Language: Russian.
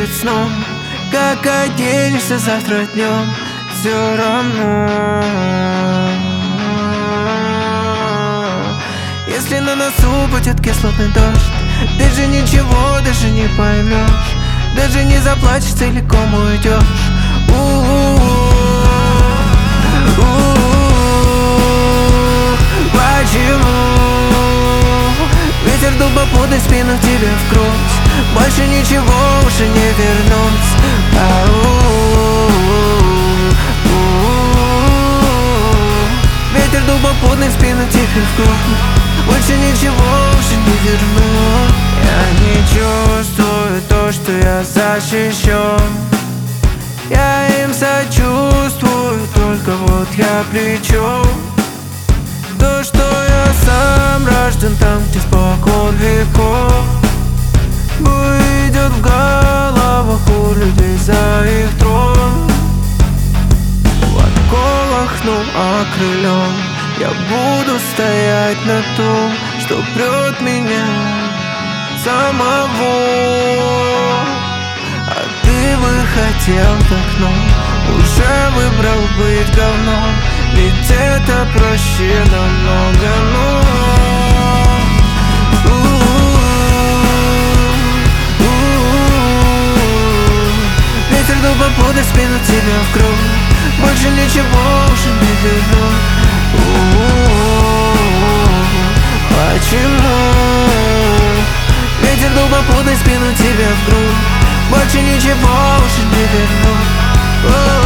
перед сном. Как оденешься завтра днем, все равно. Если на носу будет кислотный дождь, ты же ничего даже не поймешь, даже не заплачешь, целиком уйдешь. Почему ветер дул попутный спину тебе в грудь? Больше ничего уже не вернуть. Ветер дул попутный спину тебе в грудь. Больше ничего уже не вернуть. Я не чувствую то, что я защищен. Я им сочувствую, только вот я при чем? То, что я сам рожден там, где спокон веков, выйдет в головах у людей за их трон. В оковах, окрылен, я буду стоять на том, что прет меня самого. А ты бы хотел в окно, уже выбрал быть говном, ведь это проще намного, ветер дул попутный спину тебе в грудь. Больше ничего уже не вернуть. Почему ветер дул попутный спину тебе в грудь? Больше ничего уже не вернуть.